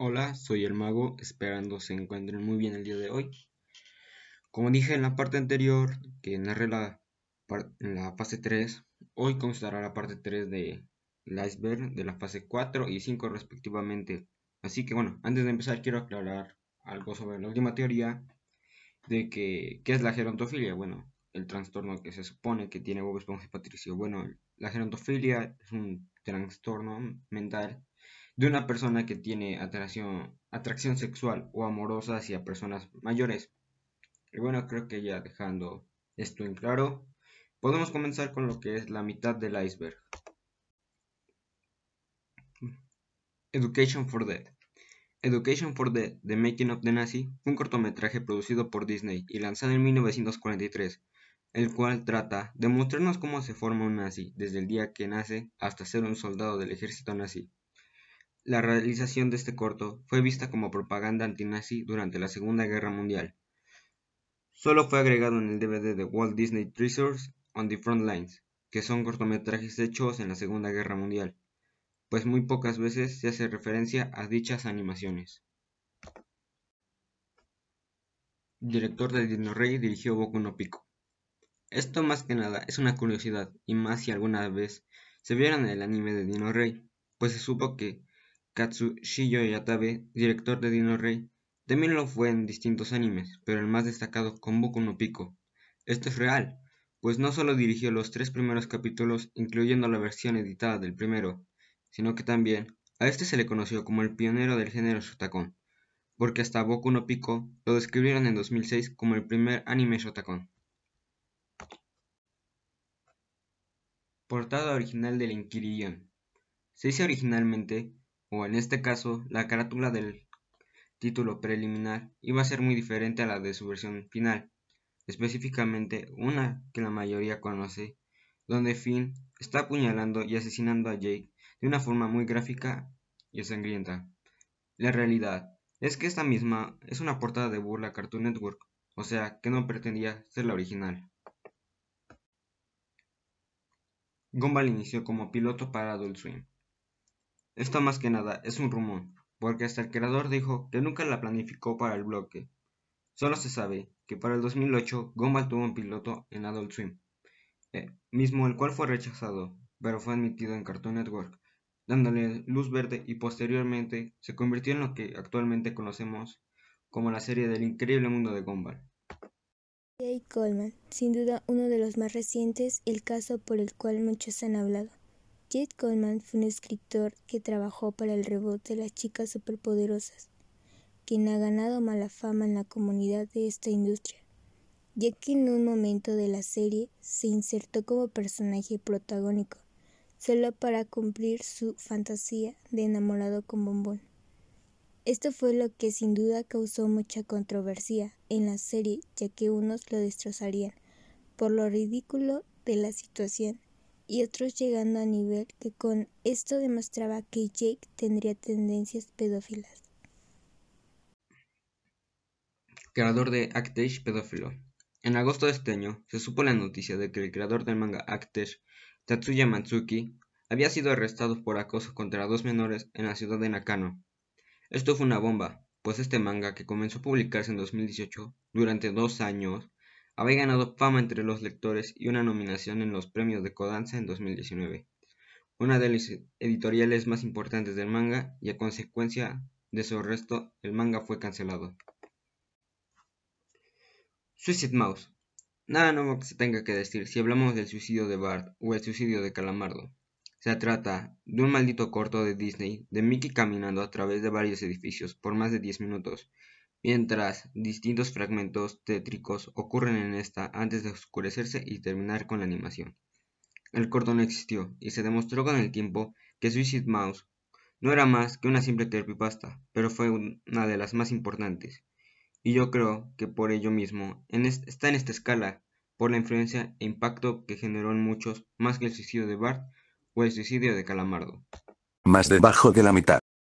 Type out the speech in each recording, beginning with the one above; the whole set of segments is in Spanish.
Hola, soy el mago, esperando se encuentren muy bien el día de hoy. Como dije en la parte anterior, que narré en la fase 3, hoy constará la parte 3 de iceberg de la fase 4 y 5 respectivamente. Así que bueno, antes de empezar quiero aclarar algo sobre la última teoría de ¿qué es la gerontofilia? Bueno, el trastorno que se supone que tiene Bob Esponja y Patricio. Bueno, la gerontofilia es un trastorno mental de una persona que tiene atracción sexual o amorosa hacia personas mayores. Y bueno, creo que ya dejando esto en claro, podemos comenzar con lo que es la mitad del iceberg. Education for Dead. Education for Dead, The Making of the Nazi, fue un cortometraje producido por Disney y lanzado en 1943, el cual trata de mostrarnos cómo se forma un nazi desde el día que nace hasta ser un soldado del ejército nazi. La realización de este corto fue vista como propaganda antinazi durante la Segunda Guerra Mundial. Solo fue agregado en el DVD de Walt Disney Treasures on the Front Lines, que son cortometrajes hechos en la Segunda Guerra Mundial, pues muy pocas veces se hace referencia a dichas animaciones. El director de Dino Rey dirigió Boku no Pico. Esto más que nada es una curiosidad, y más si alguna vez se vieron el anime de Dino Rey, pues se supo que Katsushiro Yatabe, director de Dino Rey, también lo fue en distintos animes, pero el más destacado con Boku no Pico. Esto es real, pues no solo dirigió los 3 primeros capítulos, incluyendo la versión editada del primero, sino que también a este se le conoció como el pionero del género shotacon, porque hasta Boku no Pico lo describieron en 2006 como el primer anime shotacon. Portada original del Inquiridion. Se dice originalmente, o en este caso, la carátula del título preliminar iba a ser muy diferente a la de su versión final, específicamente una que la mayoría conoce, donde Finn está apuñalando y asesinando a Jake de una forma muy gráfica y sangrienta. La realidad es que esta misma es una portada de burla a Cartoon Network, o sea que no pretendía ser la original. Gumball inició como piloto para Adult Swim. Esto más que nada es un rumor, porque hasta el creador dijo que nunca la planificó para el bloque. Solo se sabe que para el 2008 Gumball tuvo un piloto en Adult Swim, mismo el cual fue rechazado, pero fue admitido en Cartoon Network, dándole luz verde y posteriormente se convirtió en lo que actualmente conocemos como la serie del increíble mundo de Gumball. Jake Coleman, sin duda uno de los más recientes, el caso por el cual muchos han hablado. Jake Coleman fue un escritor que trabajó para el reboot de Las Chicas Superpoderosas, quien ha ganado mala fama en la comunidad de esta industria, ya que en un momento de la serie se insertó como personaje protagónico, solo para cumplir su fantasía de enamorado con Bombón. Esto fue lo que sin duda causó mucha controversia en la serie, ya que unos lo destrozarían por lo ridículo de la situación y otros llegando a nivel que con esto demostraba que Jake tendría tendencias pedófilas. Creador de Actesh pedófilo. En agosto de este año se supo la noticia de que el creador del manga Actesh, Tatsuya Matsuki, había sido arrestado por acoso contra 2 menores en la ciudad de Nakano. Esto fue una bomba, pues este manga, que comenzó a publicarse en 2018, durante 2 años, había ganado fama entre los lectores y una nominación en los premios de Kodansha en 2019, una de las editoriales más importantes del manga, y a consecuencia de su arresto, el manga fue cancelado. Suicide Mouse. Nada nuevo que se tenga que decir si hablamos del suicidio de Bart o el suicidio de Calamardo. Se trata de un maldito corto de Disney de Mickey caminando a través de varios edificios por más de 10 minutos, mientras distintos fragmentos tétricos ocurren en esta antes de oscurecerse y terminar con la animación. El corto no existió, y se demostró con el tiempo que Suicide Mouse no era más que una simple creepypasta, pero fue una de las más importantes. Y yo creo que por ello mismo está en esta escala, por la influencia e impacto que generó en muchos, más que el suicidio de Bart o el suicidio de Calamardo. Más debajo de la mitad.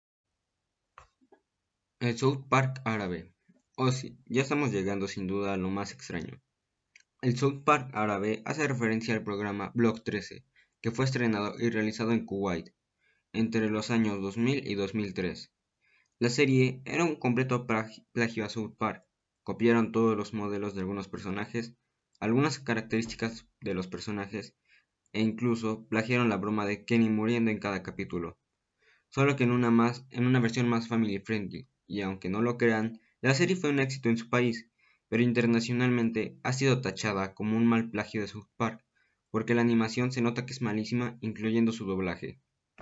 El South Park árabe. Oh sí, ya estamos llegando sin duda a lo más extraño. El South Park árabe hace referencia al programa Block 13, que fue estrenado y realizado en Kuwait entre los años 2000 y 2003. La serie era un completo plagio a South Park. Copiaron todos los modelos de algunos personajes, algunas características de los personajes, e incluso plagiaron la broma de Kenny muriendo en cada capítulo, solo que en una versión más family friendly, y aunque no lo crean, la serie fue un éxito en su país, pero internacionalmente ha sido tachada como un mal plagio de South Park, porque la animación se nota que es malísima, incluyendo su doblaje.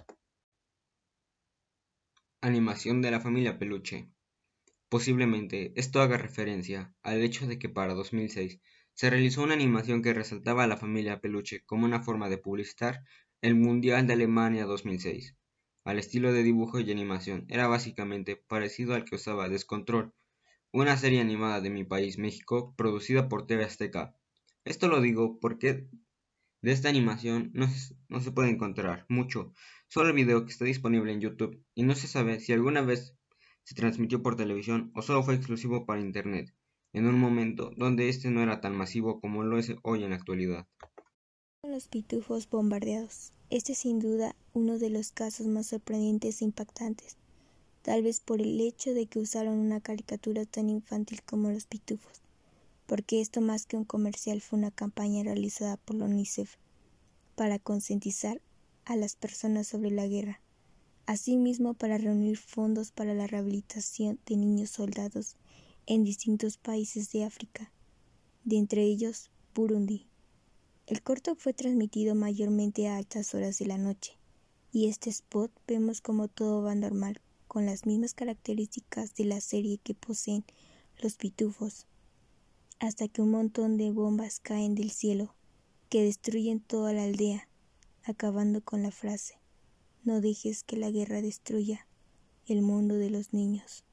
Animación de la familia Peluche. Posiblemente esto haga referencia al hecho de que para 2006 se realizó una animación que resaltaba a la familia Peluche como una forma de publicitar el Mundial de Alemania 2006. Al estilo de dibujo y animación era básicamente parecido al que usaba Descontrol, una serie animada de mi país, México, producida por TV Azteca. Esto lo digo porque de esta animación no se puede encontrar mucho, solo el video que está disponible en YouTube, y no se sabe si alguna vez se transmitió por televisión o solo fue exclusivo para internet, en un momento donde este no era tan masivo como lo es hoy en la actualidad. Los pitufos bombardeados. Este es sin duda uno de los casos más sorprendentes e impactantes, tal vez por el hecho de que usaron una caricatura tan infantil como los pitufos, porque esto más que un comercial fue una campaña realizada por la UNICEF para concientizar a las personas sobre la guerra, asimismo para reunir fondos para la rehabilitación de niños soldados en distintos países de África, de entre ellos Burundi. El corto fue transmitido mayormente a altas horas de la noche, y este spot vemos como todo va normal, con las mismas características de la serie que poseen los pitufos, hasta que un montón de bombas caen del cielo, que destruyen toda la aldea, acabando con la frase: no dejes que la guerra destruya el mundo de los niños.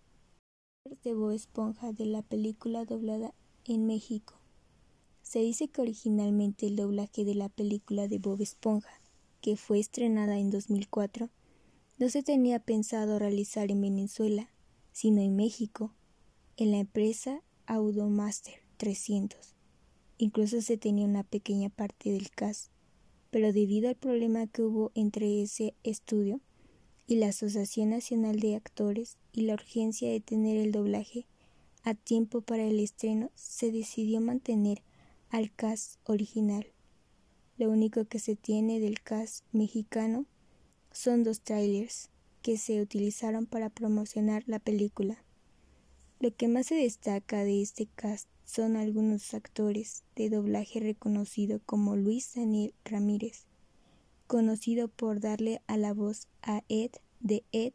De Bob Esponja, de la película doblada en México. Se dice que originalmente el doblaje de la película de Bob Esponja, que fue estrenada en 2004, no se tenía pensado realizar en Venezuela, sino en México, en la empresa Audiomaster 300. Incluso se tenía una pequeña parte del cast, pero debido al problema que hubo entre ese estudio y la Asociación Nacional de Actores y la urgencia de tener el doblaje a tiempo para el estreno, se decidió mantener al cast original. Lo único que se tiene del cast mexicano son 2 trailers que se utilizaron para promocionar la película. Lo que más se destaca de este cast son algunos actores de doblaje reconocido como Luis Daniel Ramírez, conocido por darle a la voz a Ed de Ed,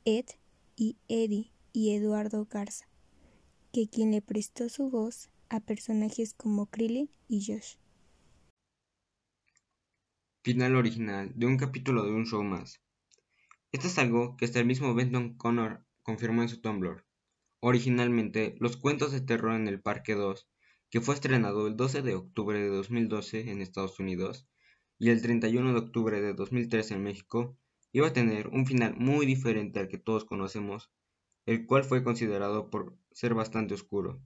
y Eddie y Eduardo Garza, que quien le prestó su voz a personajes como Krillin y Josh. Final original de un capítulo de un show más. Esto es algo que hasta el mismo Benton Connor confirmó en su Tumblr. Originalmente, Los Cuentos de Terror en el Parque 2, que fue estrenado el 12 de octubre de 2012 en Estados Unidos y el 31 de octubre de 2013 en México, iba a tener un final muy diferente al que todos conocemos, el cual fue considerado por ser bastante oscuro.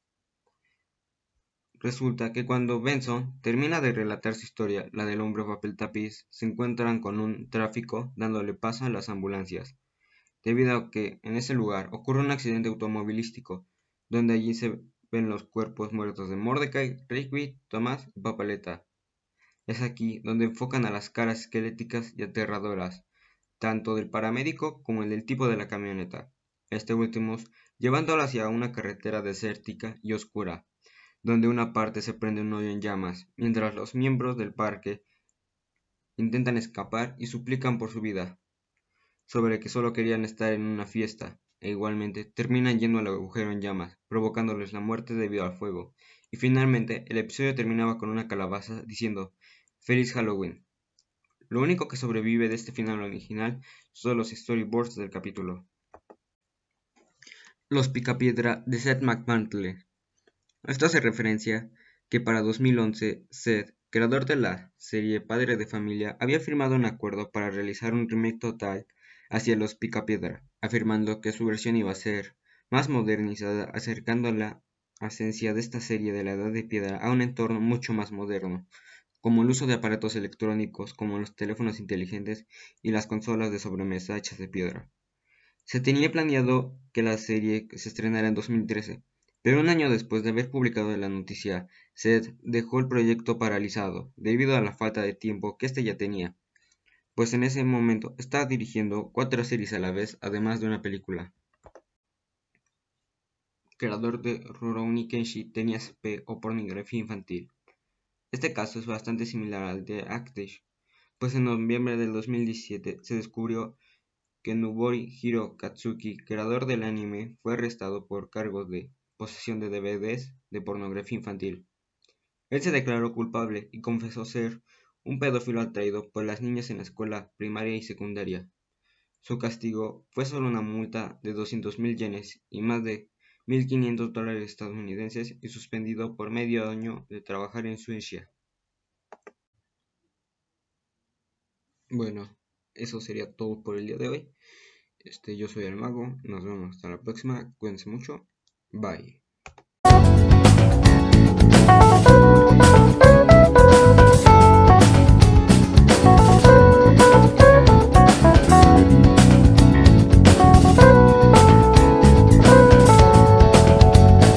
Resulta que cuando Benson termina de relatar su historia, la del hombre papel tapiz, se encuentran con un tráfico dándole paso a las ambulancias, debido a que en ese lugar ocurre un accidente automovilístico, donde allí se ven los cuerpos muertos de Mordecai, Rigby, Thomas y Papaleta. Es aquí donde enfocan a las caras esqueléticas y aterradoras, tanto del paramédico como el del tipo de la camioneta, este último llevándolo hacia una carretera desértica y oscura, donde una parte se prende un hoyo en llamas, mientras los miembros del parque intentan escapar y suplican por su vida, sobre que solo querían estar en una fiesta, e igualmente terminan yendo al agujero en llamas, provocándoles la muerte debido al fuego, y finalmente el episodio terminaba con una calabaza diciendo "Feliz Halloween". Lo único que sobrevive de este final original son los storyboards del capítulo. Los Picapiedra de Seth MacFarlane. Esto hace referencia que para 2011 Seth, creador de la serie Padre de Familia, había firmado un acuerdo para realizar un remake total hacia Los Picapiedra, afirmando que su versión iba a ser más modernizada, acercando la esencia de esta serie de la Edad de Piedra a un entorno mucho más moderno, como el uso de aparatos electrónicos como los teléfonos inteligentes y las consolas de sobremesa hechas de piedra. Se tenía planeado que la serie se estrenara en 2013, pero un año después de haber publicado la noticia, Seth dejó el proyecto paralizado debido a la falta de tiempo que este ya tenía, pues en ese momento estaba dirigiendo 4 series a la vez, además de una película. Creador de Rurouni Kenshi tenía SP o pornografía infantil. Este caso es bastante similar al de Actish, pues en noviembre del 2017 se descubrió que Nobori-Hiro Katsuki, creador del anime, fue arrestado por cargos de posesión de DVDs de pornografía infantil. Él se declaró culpable y confesó ser un pedófilo atraído por las niñas en la escuela primaria y secundaria. Su castigo fue solo una multa de 200.000 yenes y más de $1.500 estadounidenses y suspendido por medio año de trabajar en Suecia. Bueno, eso sería todo por el día de hoy. Yo soy el mago, nos vemos hasta la próxima, cuídense mucho, bye.